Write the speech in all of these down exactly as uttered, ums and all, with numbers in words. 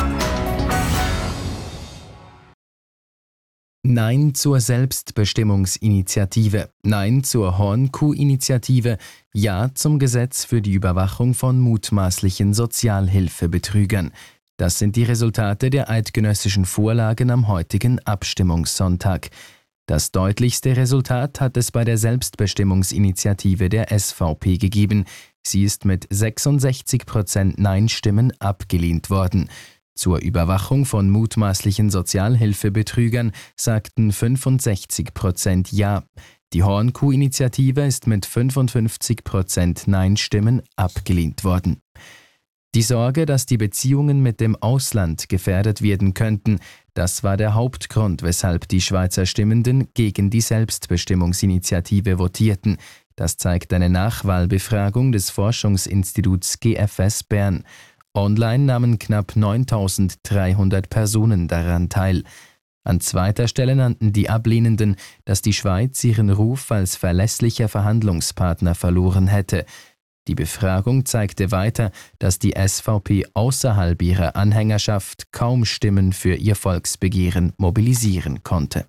Nein zur Selbstbestimmungsinitiative, Nein zur Hornkuh-Initiative, Ja zum Gesetz für die Überwachung von mutmaßlichen Sozialhilfebetrügern. Das sind die Resultate der eidgenössischen Vorlagen am heutigen Abstimmungssonntag. Das deutlichste Resultat hat es bei der Selbstbestimmungsinitiative der S V P gegeben. Sie ist mit sechsundsechzig Prozent Nein-Stimmen abgelehnt worden. Zur Überwachung von mutmaßlichen Sozialhilfebetrügern sagten fünfundsechzig Prozent Ja. Die Hornkuh-Initiative ist mit fünfundfünfzig Prozent Nein-Stimmen abgelehnt worden. Die Sorge, dass die Beziehungen mit dem Ausland gefährdet werden könnten, das war der Hauptgrund, weshalb die Schweizer Stimmenden gegen die Selbstbestimmungsinitiative votierten. Das zeigt eine Nachwahlbefragung des Forschungsinstituts G F S Bern. Online nahmen knapp neuntausenddreihundert Personen daran teil. An zweiter Stelle nannten die Ablehnenden, dass die Schweiz ihren Ruf als verlässlicher Verhandlungspartner verloren hätte. Die Befragung zeigte weiter, dass die S V P außerhalb ihrer Anhängerschaft kaum Stimmen für ihr Volksbegehren mobilisieren konnte.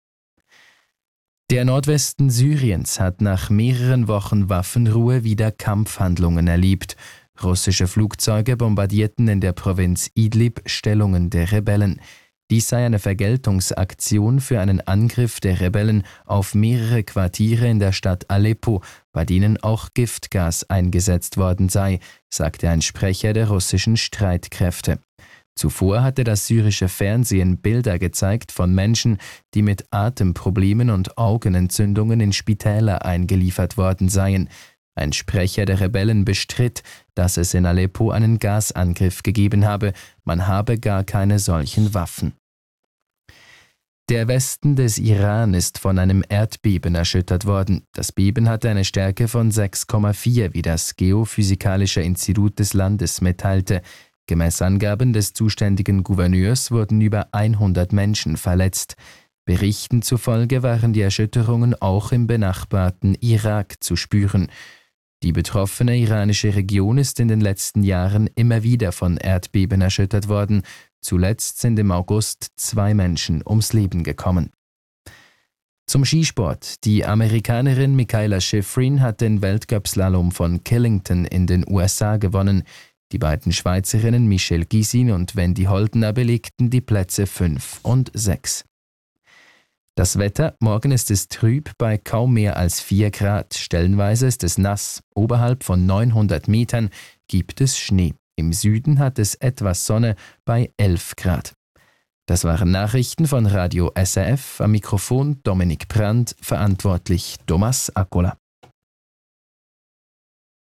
Der Nordwesten Syriens hat nach mehreren Wochen Waffenruhe wieder Kampfhandlungen erlebt. Russische Flugzeuge bombardierten in der Provinz Idlib Stellungen der Rebellen. Dies sei eine Vergeltungsaktion für einen Angriff der Rebellen auf mehrere Quartiere in der Stadt Aleppo, bei denen auch Giftgas eingesetzt worden sei, sagte ein Sprecher der russischen Streitkräfte. Zuvor hatte das syrische Fernsehen Bilder gezeigt von Menschen, die mit Atemproblemen und Augenentzündungen in Spitäler eingeliefert worden seien. Ein Sprecher der Rebellen bestritt, dass es in Aleppo einen Gasangriff gegeben habe, man habe gar keine solchen Waffen. Der Westen des Iran ist von einem Erdbeben erschüttert worden. Das Beben hatte eine Stärke von sechs Komma vier, wie das Geophysikalische Institut des Landes mitteilte. Gemäß Angaben des zuständigen Gouverneurs wurden über hundert Menschen verletzt. Berichten zufolge waren die Erschütterungen auch im benachbarten Irak zu spüren. Die betroffene iranische Region ist in den letzten Jahren immer wieder von Erdbeben erschüttert worden. Zuletzt sind im August zwei Menschen ums Leben gekommen. Zum Skisport. Die Amerikanerin Mikaela Shiffrin hat den Weltcup-Slalom von Killington in den U S A gewonnen. Die beiden Schweizerinnen Michelle Gysin und Wendy Holdener belegten die Plätze fünf und sechs. Das Wetter: Morgen ist es trüb bei kaum mehr als vier Grad. Stellenweise ist es nass. Oberhalb von neunhundert Metern gibt es Schnee. Im Süden hat es etwas Sonne bei elf Grad. Das waren Nachrichten von Radio S R F. Am Mikrofon Dominik Brandt, verantwortlich Thomas Akkola.